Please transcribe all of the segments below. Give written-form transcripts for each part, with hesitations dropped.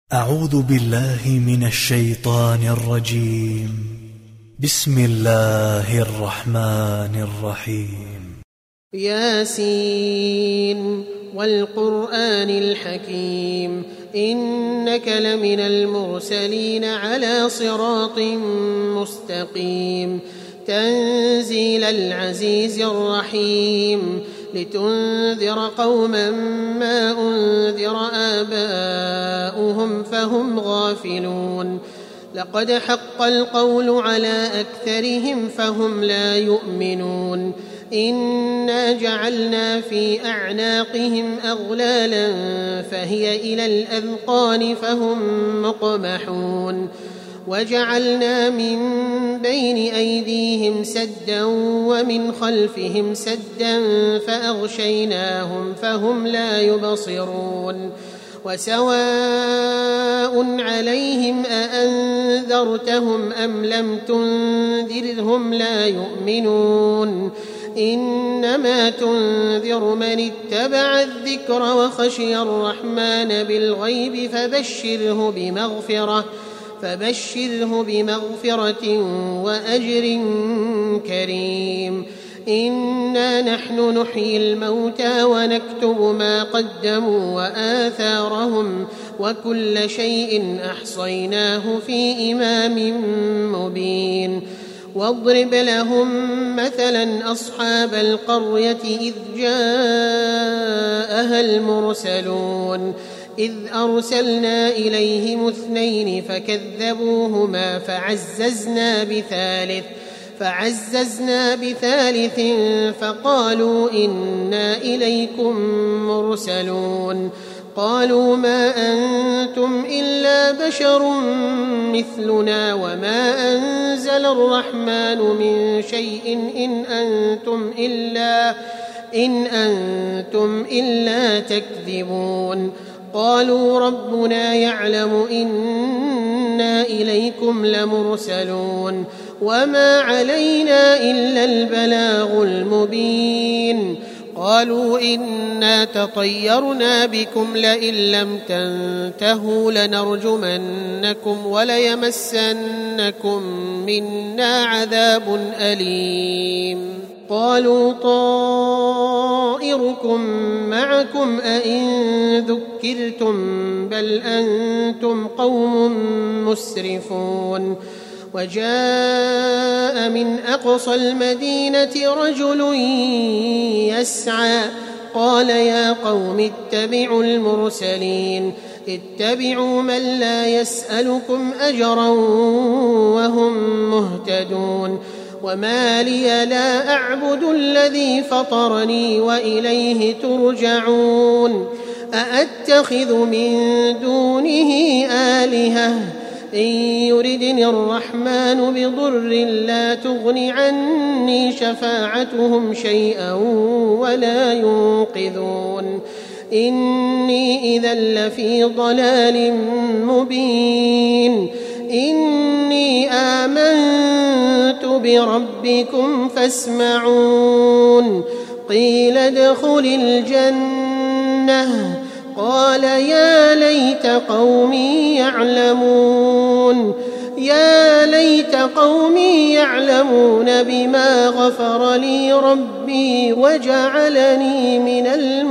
أعوذ بالله من الشيطان الرجيم. بسم الله الرحمن الرحيم. ياسين والقرآن الحكيم إنك لمن المرسلين على صراط مستقيم تنزيل العزيز الرحيم لتنذر قوما ما أنذر آباؤهم فهم غافلون لقد حق القول على أكثرهم فهم لا يؤمنون إنا جعلنا في أعناقهم أغلالا فهي إلى الأذقان فهم مقمحون وجعلنا من بين أيديهم سدا ومن خلفهم سدا فأغشيناهم فهم لا يبصرون وسواء عليهم أأنذرتهم أم لم تنذرهم لا يؤمنون إنما تنذر من اتبع الذكر وخشي الرحمن بالغيب فبشره بمغفرة وأجر كريم إنا نحن نحيي الموتى ونكتب ما قدموا وآثارهم وكل شيء أحصيناه في إمام مبين واضرب لهم مثلا أصحاب القرية إذ جاءها المرسلون إذ أرسلنا إليهم 2 فكذبوهما فعززنا بثالث فقالوا إنا إليكم مرسلون قالوا ما أنتم إلا بشر مثلنا وما أنزل الرحمن من شيء إن أنتم إلا تكذبون قالوا ربنا يعلم إنا إليكم لمرسلون وما علينا إلا البلاغ المبين قالوا إنا تطيرنا بكم لئن لم تنتهوا لنرجمنكم وليمسنكم منا عذاب أليم قالوا طائركم معكم أئن ذكرتم بل أنتم قوم مسرفون وجاء من أقصى المدينة رجل يسعى قال يا قوم اتبعوا المرسلين اتبعوا من لا يسألكم أجرا وهم مهتدون وما لي لا أعبد الذي فطرني وإليه ترجعون أأتخذ من دونه آلهة إن يردني الرحمن بضر لا تغن عني شفاعتهم شيئا ولا ينقذون إني إذا لفي ضلال مبين إني آمنت بربكم فاسمعون قيل ادخل الجنة قال يا ليت قومي يعلمون بما غفر لي ربي وجعلني من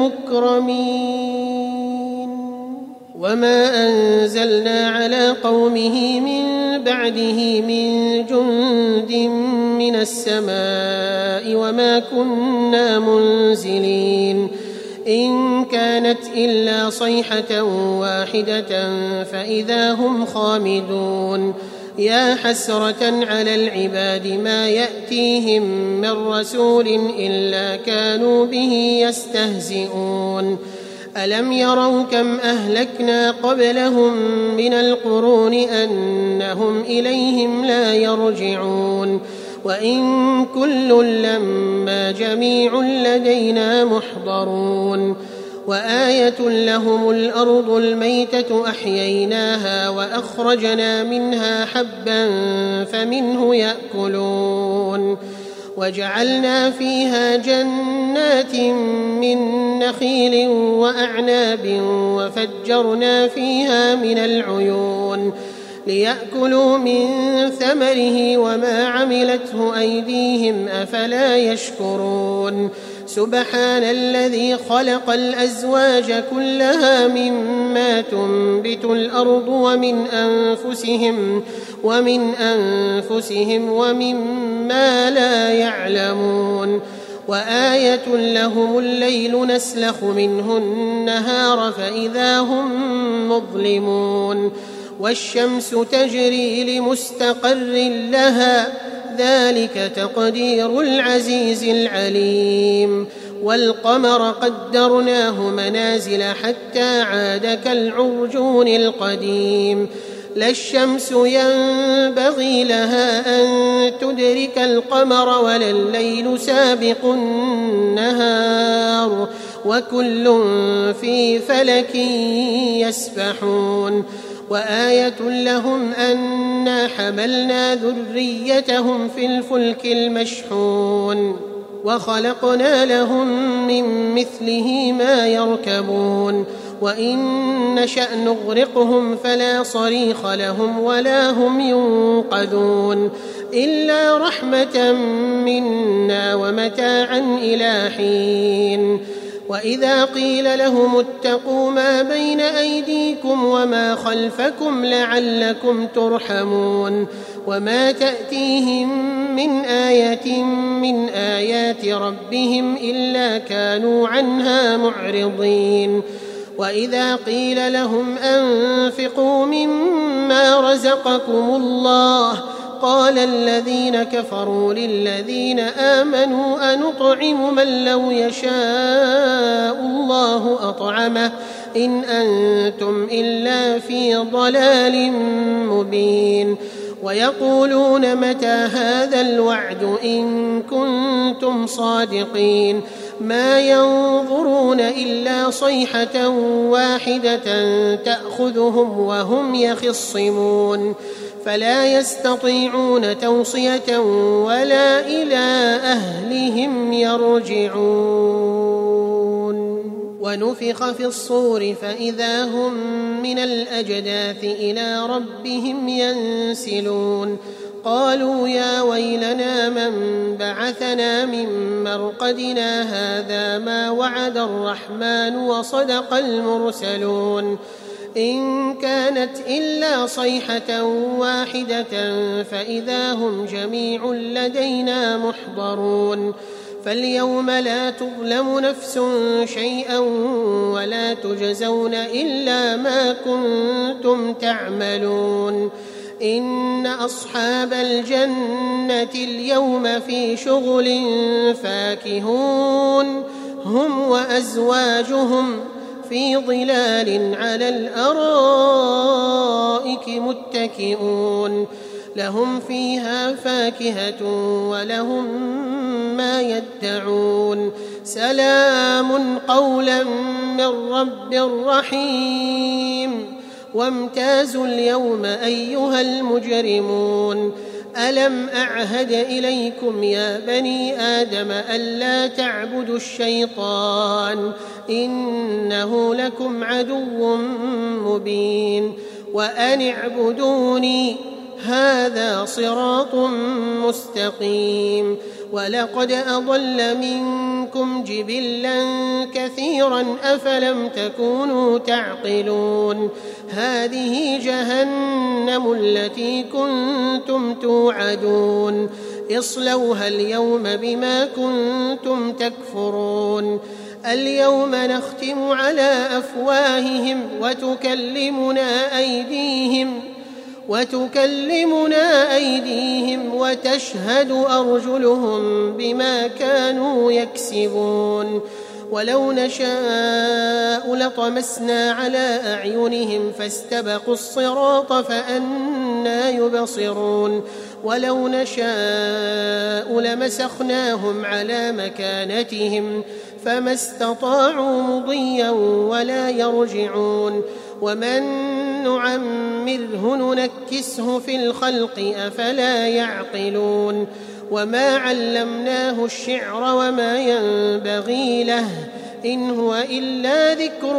المكرمين وما أنزلنا على قومه من بعده من جند من السماء وما كنا منزلين إن كانت إلا صيحة واحدة فإذا هم خامدون يا حسرة على العباد ما يأتيهم من رسول إلا كانوا به يستهزئون ألم يروا كم أهلكنا قبلهم من القرون أنهم إليهم لا يرجعون وإن كل لما جميع لدينا محضرون وآية لهم الأرض الميتة أحييناها وأخرجنا منها حبا فمنه يأكلون وجعلنا فيها جنات من نخيل وأعناب وفجرنا فيها من العيون ليأكلوا من ثمره وما عملته أيديهم أفلا يشكرون سبحان الذي خلق الأزواج كلها مما تنبت الأرض ومن أنفسهم ومما لا يعلمون وآية لهم الليل نسلخ منه النهار فإذا هم مظلمون والشمس تجري لمستقر لها ذلك تقدير العزيز العليم والقمر قدرناه منازل حتى عاد كالعرجون القديم لا الشمس ينبغي لها أن تدرك القمر ولا الليل سابق النهار وكل في فلك يسبحون وآية لهم أنا حملنا ذريتهم في الفلك المشحون وخلقنا لهم من مثله ما يركبون وإن نشأ نغرقهم فلا صريخ لهم ولا هم ينقذون إلا رحمة منا ومتاعا إلى حين وإذا قيل لهم اتقوا ما بين أيديكم وما خلفكم لعلكم ترحمون وما تأتيهم من آية من آيات ربهم إلا كانوا عنها معرضين وإذا قيل لهم أنفقوا مما رزقكم الله قال الذين كفروا للذين آمنوا أنطعم من لو يشاء الله أطعمه إن أنتم إلا في ضلال مبين ويقولون متى هذا الوعد إن كنتم صادقين ما ينظرون إلا صيحة واحدة تأخذهم وهم يخصمون فلا يستطيعون توصية ولا إلى أهلهم يرجعون ونفخ في الصور فإذا هم من الأجداث إلى ربهم ينسلون قالوا يا ويلنا من بعثنا من مرقدنا هذا ما وعد الرحمن وصدق المرسلون إن كانت إلا صيحة واحدة فإذا هم جميع لدينا محضرون فاليوم لا تظلم نفس شيئا ولا تجزون إلا ما كنتم تعملون إن أصحاب الجنة اليوم في شغل فاكهون هم وأزواجهم في ظلال على الأرائك متكئون لهم فيها فاكهة ولهم ما يدعون سلام قولا من رب رحيم وامتازوا اليوم أيها المجرمون ألم أعهد إليكم يا بني آدم ألا تعبدوا الشيطان إنه لكم عدو مبين وأن اعبدوني هذا صراط مستقيم ولقد أضل منكم جبلا كثيرا أفلم تكونوا تعقلون هذه جهنم التي كنتم توعدون اصلوها اليوم بما كنتم تكفرون اليوم نختم على أفواههم وتكلمنا أيديهم وتشهد أرجلهم بما كانوا يكسبون ولو نشاء لطمسنا على أعينهم فاستبقوا الصراط فأنى يبصرون ولو نشاء لمسخناهم على مكانتهم فما استطاعوا مضيا ولا يرجعون ومن نعمره ننكسه في الخلق أفلا يعقلون وما علمناه الشعر وما ينبغي له إن هو إلا ذكر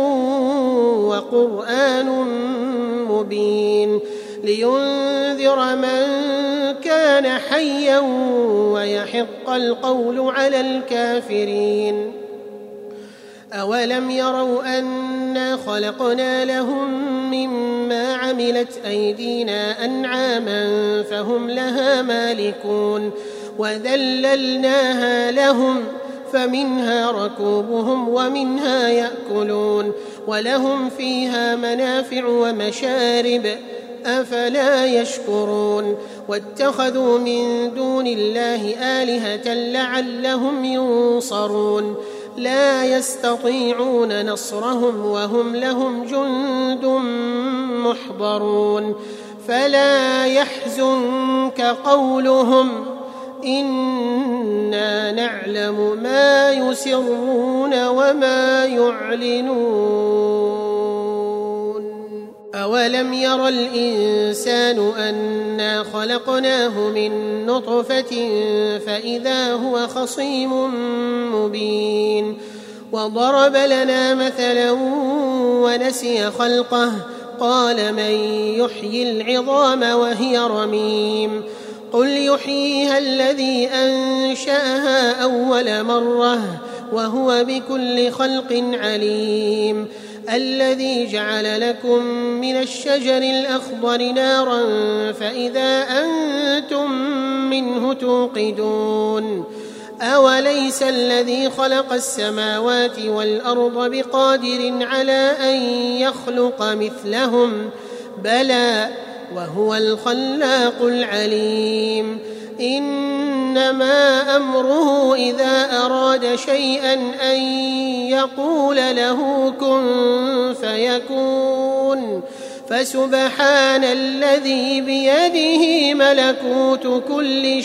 وقرآن مبين لينذر من كان حيا ويحق القول على الكافرين أولم يروا أنا خلقنا لهم مما عملت أيدينا أنعاما فهم لها مالكون وذللناها لهم فمنها ركوبهم ومنها يأكلون ولهم فيها منافع ومشارب أفلا يشكرون واتخذوا من دون الله آلهة لعلهم ينصرون لا يستطيعون نصرهم وهم لهم جند محضرون فلا يحزنك قولهم إنا نعلم ما يسرون وما يعلنون أولم ير الإنسان أنا خلقناه من نطفة فإذا هو خصيم مبين وضرب لنا مثلا ونسي خلقه قال من يحيي العظام وهي رميم قل يحييها الذي أنشأها أول مرة وهو بكل خلق عليم الذي جعل لكم من الشجر الأخضر نارا فإذا أنتم منه توقدون أوليس الذي خلق السماوات والأرض بقادر على أن يخلق مثلهم بلى وهو الخلاق العليم إنما أمره إذا أراد شيئا أن يقول له كن فيكون فسبحان الذي بيده ملكوت كل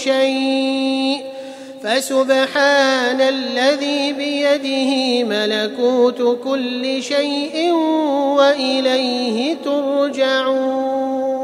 شيء وإليه ترجعون